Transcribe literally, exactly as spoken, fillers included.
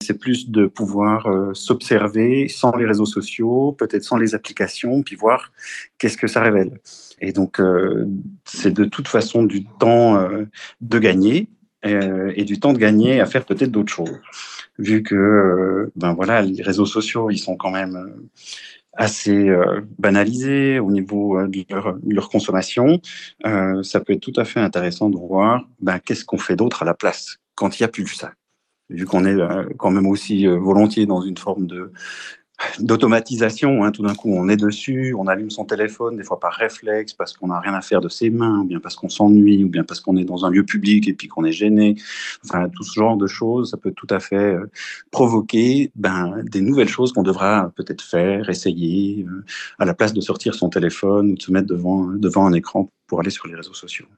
c'est plus de pouvoir euh, s'observer sans les réseaux sociaux, peut-être sans les applications, puis voir qu'est-ce que ça révèle. Et donc, euh, c'est de toute façon du temps euh, de gagner euh, et du temps de gagner à faire peut-être d'autres choses. Vu que, euh, ben voilà, les réseaux sociaux, ils sont quand même euh, assez euh, banalisés au niveau euh, de, leur, de leur consommation. Euh, ça peut être tout à fait intéressant de voir ben, qu'est-ce qu'on fait d'autre à la place quand il n'y a plus ça. Vu qu'on est euh, quand même aussi euh, volontiers dans une forme de d'automatisation, hein, tout d'un coup on est dessus, on allume son téléphone, des fois par réflexe, parce qu'on n'a rien à faire de ses mains, ou bien parce qu'on s'ennuie, ou bien parce qu'on est dans un lieu public et puis qu'on est gêné. Enfin, tout ce genre de choses, ça peut tout à fait euh, provoquer ben, des nouvelles choses qu'on devra peut-être faire, essayer, euh, à la place de sortir son téléphone ou de se mettre devant, devant un écran pour aller sur les réseaux sociaux.